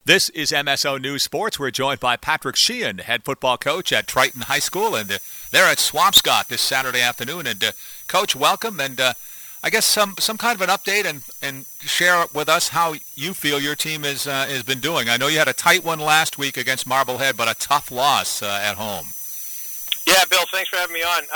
This is MSO News Sports. We're joined by Patrick Sheehan, head football coach at Triton High School, and they're at Swampscott this Saturday afternoon. And Coach, welcome, and I guess some kind of an update and share with us how you feel your team has been doing. I know you had a tight one last week against Marblehead, but a tough loss at home. Yeah, Bill, thanks for having me on.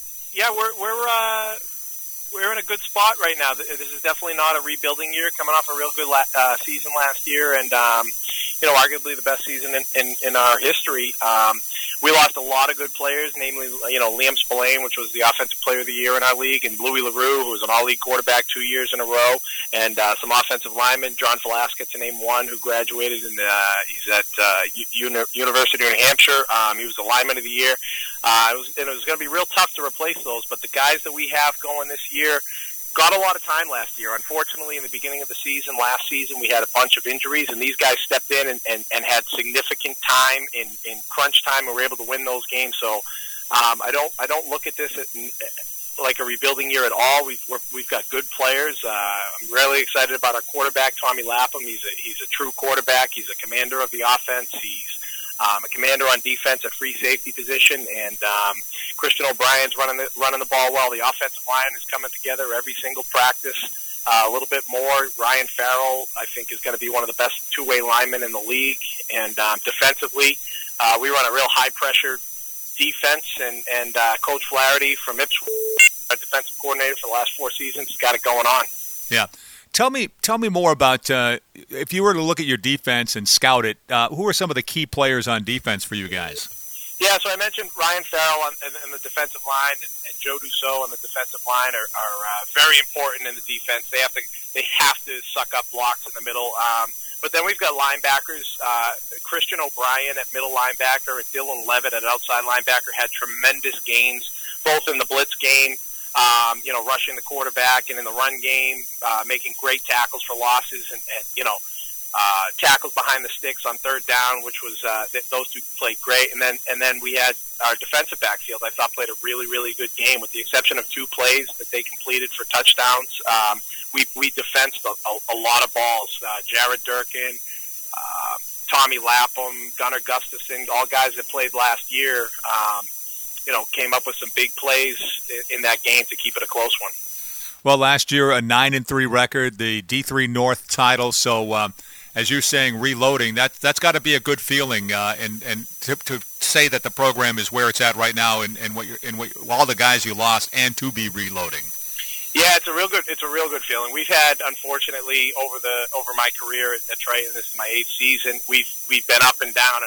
We're in a good spot right now. This is definitely not a rebuilding year, coming off a real good season last year, and arguably the best season in our history. We lost a lot of good players, namely, Liam Spillane, which was the Offensive Player of the Year in our league, and Louis LaRue, who was an all-league quarterback 2 years in a row, and some offensive linemen, John Velasquez, to name one, who graduated, and he's at University of New Hampshire. He was the lineman of the year. It was going to be real tough to replace those, but the guys that we have going this year got a lot of time last year. Unfortunately, in the beginning of the season, last season, we had a bunch of injuries, and these guys stepped in and had significant time in crunch time, and were able to win those games. So I don't look at this like a rebuilding year at all. We've got good players. I'm really excited about our quarterback, Tommy Lapham. He's a true quarterback. He's a commander of the offense. He's a commander on defense at free safety position, and Christian O'Brien's running the ball well. The offensive line is coming together every single practice a little bit more. Ryan Farrell, I think, is going to be one of the best two-way linemen in the league. And defensively, we run a real high-pressure defense, and Coach Flaherty from Ipswich, our defensive coordinator for the last 4 seasons, has got it going on. Yeah. Tell me more about, if you were to look at your defense and scout it, who are some of the key players on defense for you guys? Yeah, so I mentioned Ryan Farrell on the defensive line, and Joe Dussault on the defensive line are very important in the defense. They have to suck up blocks in the middle. But then we've got linebackers. Christian O'Brien at middle linebacker and Dylan Levitt at outside linebacker had tremendous games, both in the blitz game, rushing the quarterback, and in the run game, making great tackles for losses, and tackles behind the sticks on third down, which was those two played great. And then we had our defensive backfield, I thought, played a really, really good game, with the exception of 2 plays that they completed for touchdowns. We defensed a lot of balls. Jared Durkin, Tommy Lapham, Gunnar Gustafson, all guys that played last year, came up with some big plays in that game to keep it a close one. Well, last year, a 9-3 record, the D3 North title. So, as you're saying, reloading, that's got to be a good feeling, and to say that the program is where it's at right now, and what all the guys you lost, and to be reloading. Yeah, it's a real good feeling. We've had, unfortunately, over my career at Triton, this is my 8th season, we've been up and down,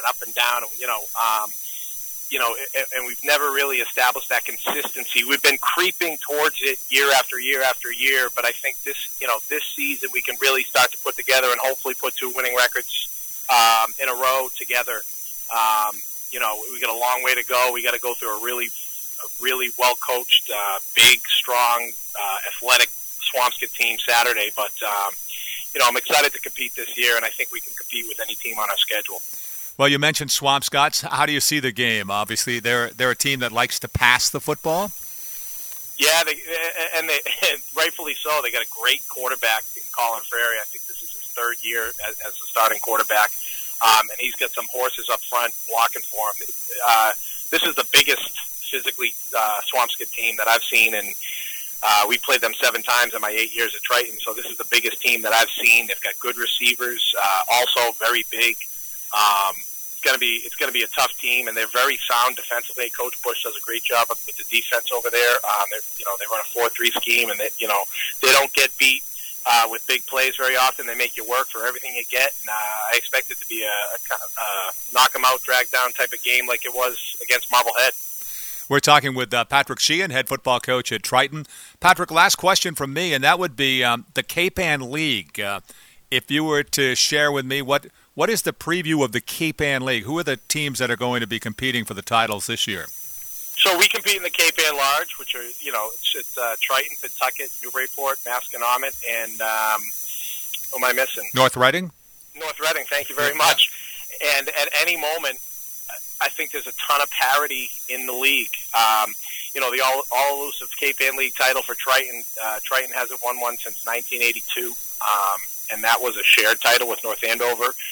and we've never really established that consistency. We've been creeping towards it year after year after year, but I think this season we can really start to put together and hopefully put 2 winning records in a row together. We got a long way to go. We got to go through a really well-coached, big, strong, athletic Swampscott team Saturday, but I'm excited to compete this year, and I think we can compete with any team on our schedule. Well, you mentioned Swampscott. How do you see the game? Obviously, they're a team that likes to pass the football. Yeah, they rightfully so. They got a great quarterback in Colin Frary. I think this is his 3rd year as a starting quarterback, and he's got some horses up front blocking for him. This is the biggest physically Swampscott team that I've seen, and we played them 7 times in my 8 years at Triton. So this is the biggest team that I've seen. They've got good receivers, also very big. It's going to be a tough team, and they're very sound defensively. Coach Bush does a great job with the defense over there. They run a 4-3 scheme, and they don't get beat with big plays very often. They make you work for everything you get, and I expect it to be a knock 'em out, drag down type of game like it was against Marblehead. We're talking with Patrick Sheehan, head football coach at Triton. Patrick, last question from me, and that would be the Cape Ann League. If you were to share with me what is the preview of the Cape Ann League? Who are the teams that are going to be competing for the titles this year? So we compete in the Cape Ann Large, which are, it's Triton, Pawtucket, Newburyport, Masconomet, and who am I missing? North Reading? North Reading, thank you very much. And at any moment, I think there's a ton of parity in the league. The all-elusive Cape Ann League title for Triton, Triton hasn't won one since 1982. And that was a shared title with North Andover.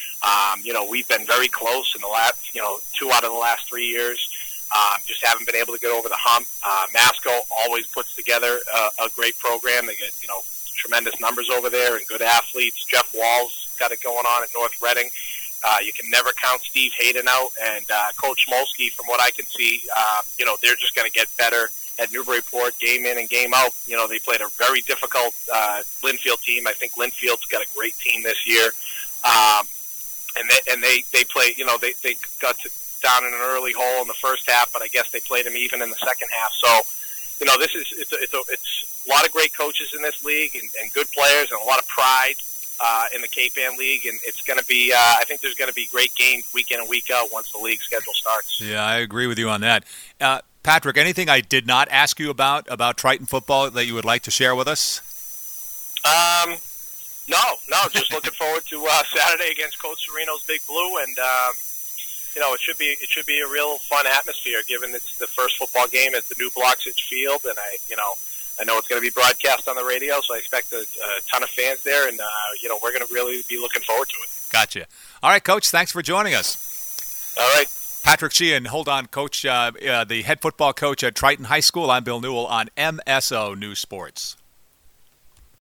We've been very close in the last, 2 out of the last 3 years. Just haven't been able to get over the hump. Masco always puts together a great program. They get, tremendous numbers over there and good athletes. Jeff Wall's got it going on at North Reading. You can never count Steve Hayden out. And Coach Molsky, from what I can see, they're just going to get better at Newburyport, game in and game out. They played a very difficult Linfield team. I think Linfield's got a great team this year. And they play, they got down in an early hole in the first half, but I guess they played them even in the second half. So, it's a lot of great coaches in this league and good players and a lot of pride in the Cape Ann League, and it's going to be. I think there's going to be great games week in and week out once the league schedule starts. Yeah, I agree with you on that. Patrick, anything I did not ask you about Triton football that you would like to share with us? No, just looking forward to Saturday against Coach Sereno's Big Blue, and it should be a real fun atmosphere given it's the first football game at the new Bloxage Field, and I know it's going to be broadcast on the radio, so I expect a ton of fans there, and we're going to really be looking forward to it. Gotcha. All right, Coach, thanks for joining us. All right. Patrick Sheehan, hold on, Coach, the head football coach at Triton High School. I'm Bill Newell on MSO News Sports.